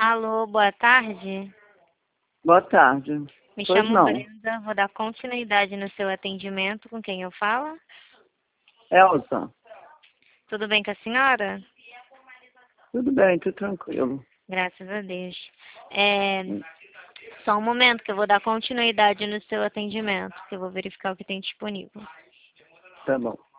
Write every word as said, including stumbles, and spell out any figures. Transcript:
Alô, boa tarde. Boa tarde. Me Pois chamo não. Brenda, vou dar continuidade no seu atendimento. Com quem eu falo? Elza, Tudo bem com a senhora? tudo bem, tudo tranquilo. Graças a Deus. É, só um momento que eu vou dar continuidade no seu atendimento, que eu vou verificar o que tem disponível. Tá bom.